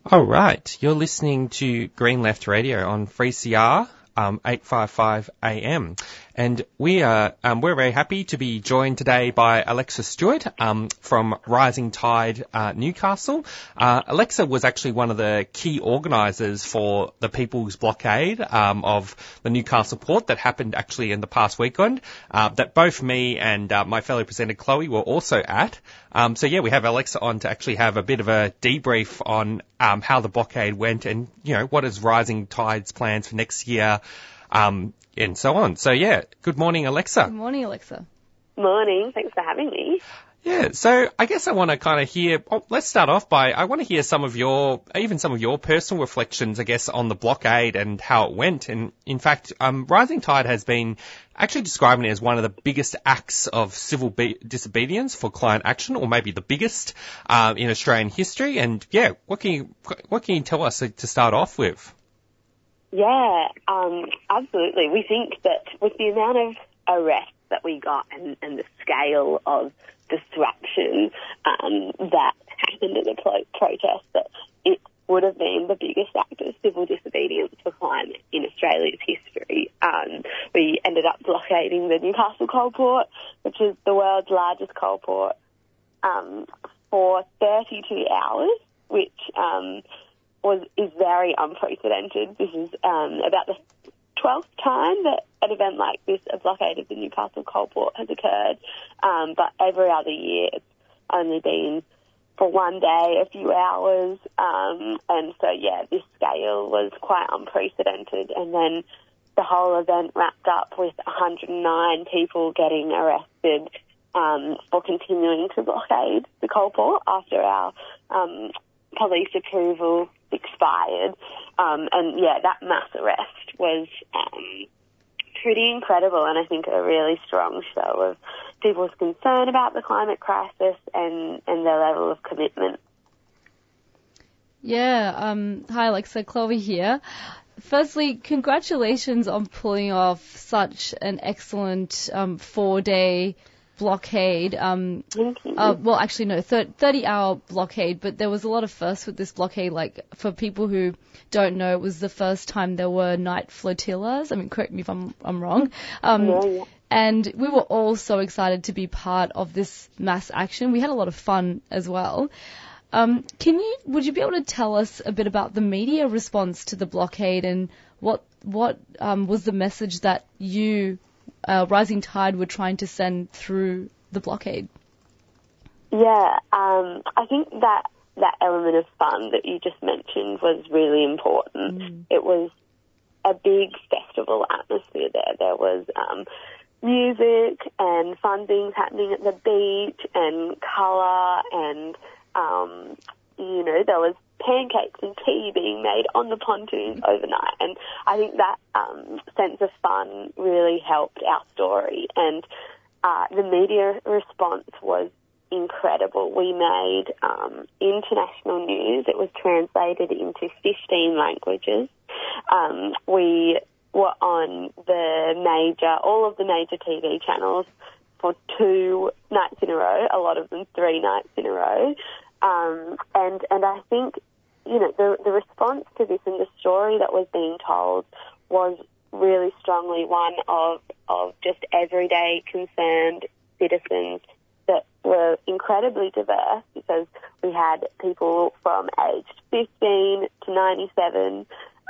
All right, you're listening to Green Left Radio on 3CR 855 AM, and we're very happy to be joined today by Alexa Stewart from Rising Tide Newcastle. Alexa was actually one of the key organisers for the People's Blockade of the Newcastle port that happened actually in the past weekend, that both me and my fellow presenter Chloe were also at. So we have Alexa on to actually have a bit of a debrief on how the blockade went and, what is Rising Tide's plans for next year, and so on. So, good morning, Alexa. Good morning, Alexa. Morning. Thanks for having me. Yeah, so I guess I want to kind of hear, let's start off by, I want to hear some of your personal reflections, I guess, on the blockade and how it went. And in fact, Rising Tide has been actually describing it as one of the biggest acts of civil disobedience for client action, or maybe the biggest, in Australian history. And what can you tell us to start off with? Yeah, absolutely. We think that with the amount of arrests that we got and the scale of disruption that happened at the protest, that it would have been the biggest act of civil disobedience for climate in Australia's history. We ended up blockading the Newcastle coal port, which is the world's largest coal port, for 32 hours, which is very unprecedented. This is about the 12th time that an event like this, a blockade of the Newcastle coal port, has occurred, but every other year it's only been for one day, a few hours, and so this scale was quite unprecedented. And then the whole event wrapped up with 109 people getting arrested for continuing to blockade the coal port after our police approval expired. That mass arrest was pretty incredible, and I think a really strong show of people's concern about the climate crisis and their level of commitment. Hi Alexa, Chloe here. Firstly, congratulations on pulling off such an excellent 4-day blockade. Thank you. 30-hour blockade, but there was a lot of firsts with this blockade. Like, for people who don't know, it was the first time there were night flotillas. I mean, correct me if I'm wrong. And we were all so excited to be part of this mass action. We had a lot of fun as well. Would you be able to tell us a bit about the media response to the blockade and what was the message that you, Rising Tide, were trying to send through the blockade? I think that element of fun that you just mentioned was really important. It was a big festival atmosphere there. There was music and fun things happening at the beach and colour and, there was pancakes and tea being made on the pontoons overnight. And I think that sense of fun really helped our story. And the media response was incredible. We made international news. It was translated into 15 languages. We were on all of the major TV channels for 2 nights in a row, a lot of them 3 nights in a row. And I think, the response to this and the story that was being told was really strongly one of just everyday concerned citizens that were incredibly diverse, because we had people from aged 15 to 97.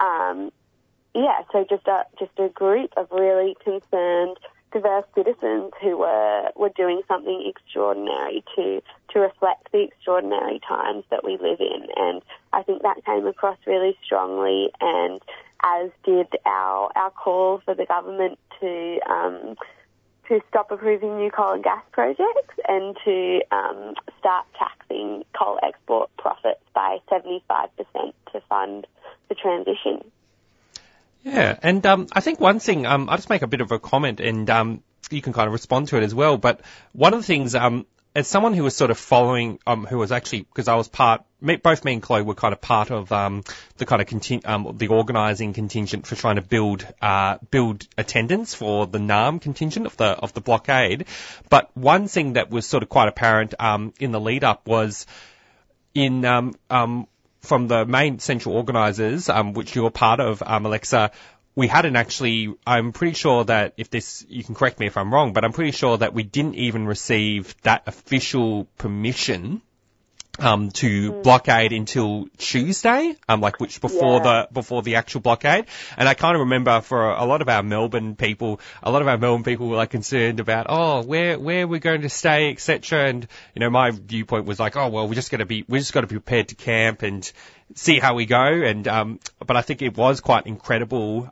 So just a group of really concerned, diverse citizens who were doing something extraordinary to reflect the extraordinary times that we live in. And I think that came across really strongly, and as did our call for the government to stop approving new coal and gas projects and to start taxing coal export profits by 75% to fund the transition. Yeah, and I think one thing, I'll just make a bit of a comment, and you can kind of respond to it as well, but one of the things, as someone who was sort of following, who was actually, because I was both me and Chloe were kind of part of the kind of the organising contingent for trying to build attendance for the NARM contingent of the blockade. But one thing that was sort of quite apparent in the lead up was in from the main central organisers, which you're part of, Alexa, we hadn't actually, I'm pretty sure that you can correct me if I'm wrong, but I'm pretty sure that we didn't even receive that official permission to blockade until Tuesday, before the actual blockade. And I kind of remember for a lot of our Melbourne people were like concerned about, where we're going to stay, etc. And, my viewpoint was like, we just got to be prepared to camp and see how we go. And, but I think it was quite incredible,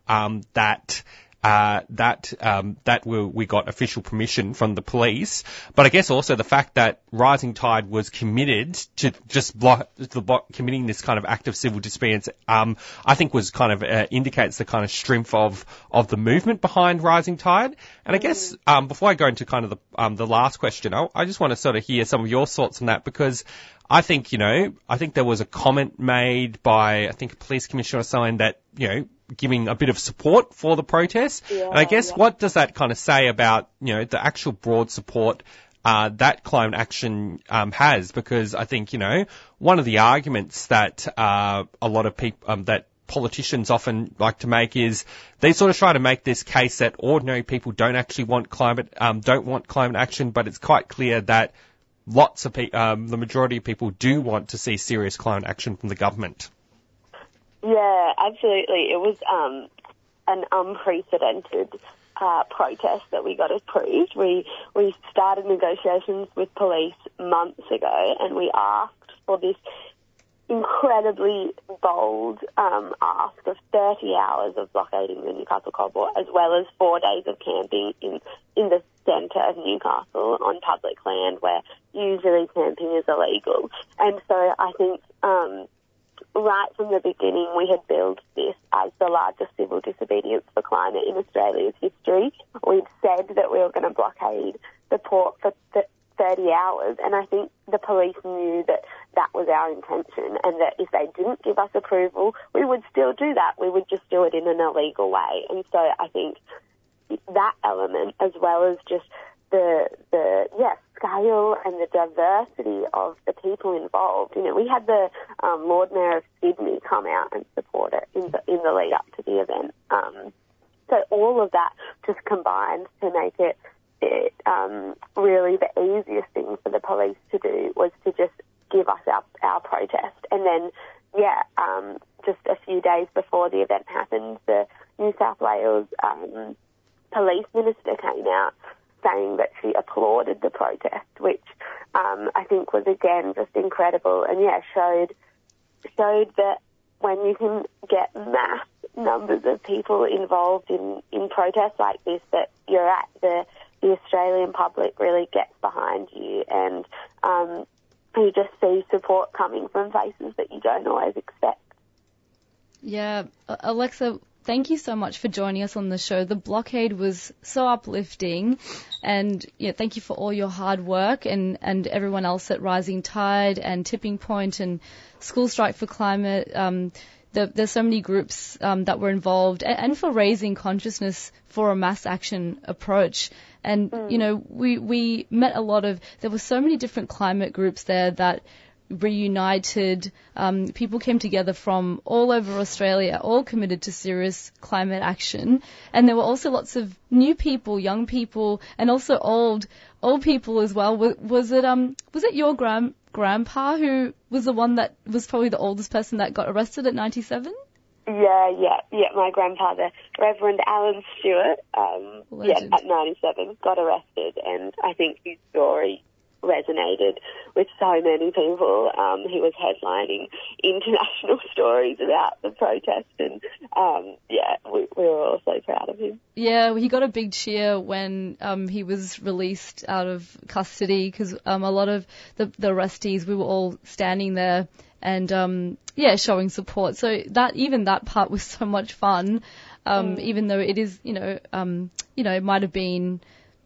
that we got official permission from the police. But I guess also the fact that Rising Tide was committed to just committing this kind of act of civil disobedience, I think was kind of indicates the kind of strength of the movement behind Rising Tide. And I guess before I go into kind of the last question, I just want to sort of hear some of your thoughts on that, because I think there was a comment made by, I think, a police commissioner or someone that, giving a bit of support for the protest. Yeah, and I guess what does that kind of say about, the actual broad support that climate action has? Because I think, one of the arguments that a lot of people, that politicians often like to make is they sort of try to make this case that ordinary people don't actually want climate action, but it's quite clear that lots of the majority of people do want to see serious climate action from the government. Yeah, absolutely. It was an unprecedented protest that we got approved. We started negotiations with police months ago, and we asked for this incredibly bold ask of 30 hours of blockading the Newcastle Coalport, as well as 4 days of camping in the centre of Newcastle on public land where usually camping is illegal. And so I think right from the beginning we had billed this as the largest civil disobedience for climate in Australia's history. We'd said that we were going to blockade the port for 30 hours, and I think the police knew that that was our intention, and that if they didn't give us approval, we would still do that. We would just do it in an illegal way. And so I think that element, as well as just the scale and the diversity of the people involved. We had the Lord Mayor of Sydney come out and support it in the lead up to the event. So all of that just combined to make it really the easiest thing for the police to do was to just give us our protest. And then, just a few days before the event happened, the New South Wales police minister came out saying that she applauded the protest, which I think was again just incredible, and showed that when you can get mass numbers of people involved in protests like this, that you're at the Australian public really gets behind you, and you just see support coming from places that you don't always expect. Yeah, Alexa, thank you so much for joining us on the show. The blockade was so uplifting, and thank you for all your hard work, and everyone else at Rising Tide and Tipping Point and School Strike for Climate. There's so many groups that were involved, and for raising consciousness for a mass action approach. And, we met there were so many different climate groups there that reunited. People came together from all over Australia, all committed to serious climate action. And there were also lots of new people, young people, and also old people as well. Was it your grandpa who was the one that was probably the oldest person that got arrested at 97? Yeah, my grandfather, Reverend Alan Stewart, at 97, got arrested, and I think his story resonated with so many people. He was headlining international stories about the protest, and we were all so proud of him. Yeah, he got a big cheer when he was released out of custody, because a lot of the arrestees, we were all standing there and showing support. So that part was so much fun, even though it is, it might have been,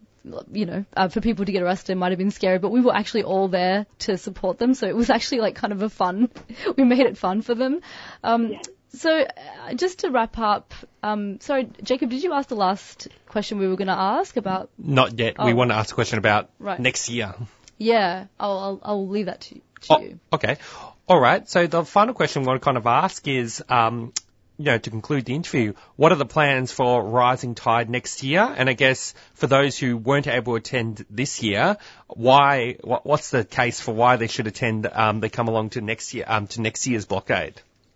for people to get arrested, it might have been scary, but we were actually all there to support them. So it was actually like kind of a fun, we made it fun for them. So just to wrap up, sorry, Jacob, did you ask the last question we were going to ask about? Not yet. We want to ask a question about next year. Yeah, I'll leave that to you. Okay. All right. So the final question I want to kind of ask is, to conclude the interview, what are the plans for Rising Tide next year? And I guess for those who weren't able to attend this year, what's the case for why they should attend? They come along to next year's blockade.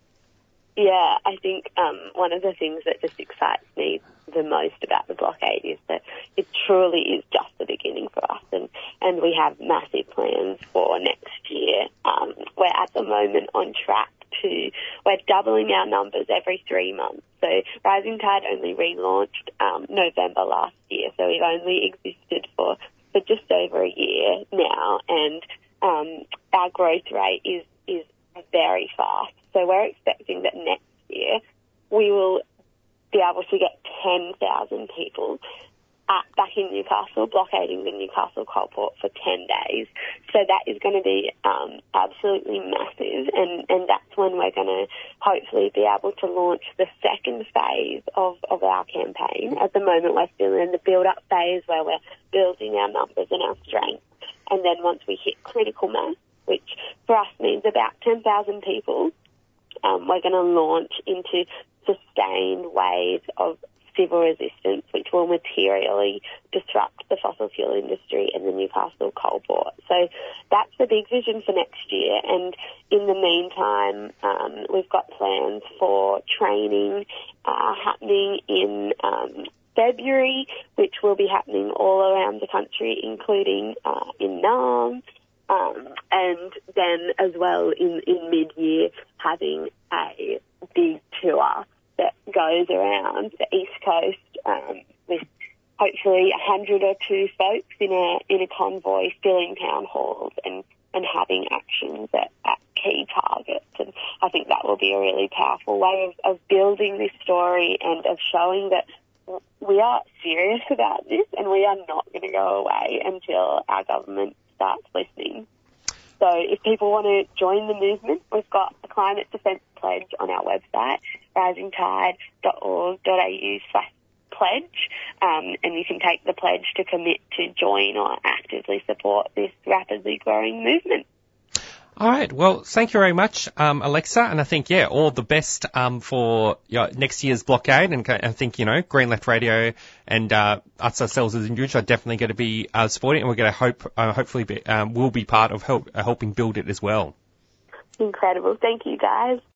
Yeah, I think one of the things that just excites me the most about the blockade is that it truly is just the beginning for us, and we have massive plans for next year. We're at the moment on track we're doubling our numbers every 3 months. So Rising Tide only relaunched November last year, so we've only existed for just over a year now, and our growth rate is very fast. So we're expecting that next year we will be able to get 10,000 people back in Newcastle, blockading the Newcastle Coal Port for 10 days. So that is going to be absolutely massive, and that's when we're going to hopefully be able to launch the second phase of our campaign. At the moment, we're still in the build-up phase where we're building our numbers and our strength. And then once we hit critical mass, which for us means about 10,000 people, we're going to launch into sustained waves of civil resistance, which will materially disrupt the fossil fuel industry and the Newcastle Coal Port. So that's the big vision for next year. And in the meantime, we've got plans for training happening in February, which will be happening all around the country, including in Naarm. And then as well in mid-year having a big tour that goes around the East Coast with hopefully 100 or 2 folks in a convoy filling town halls and having actions at key targets. And I think that will be a really powerful way of building this story and of showing that we are serious about this and we are not going to go away until our government starts listening. So if people want to join the movement, we've got a climate defence pledge on our website, risingtide.org.au/pledge, and you can take the pledge to commit to join or actively support this rapidly growing movement. All right. Well, thank you very much, Alexa. And I think, all the best for next year's blockade. And I think, Green Left Radio and us ourselves as individuals are definitely going to be supporting it. And we're going to hopefully we'll be part of helping build it as well. Incredible. Thank you, guys.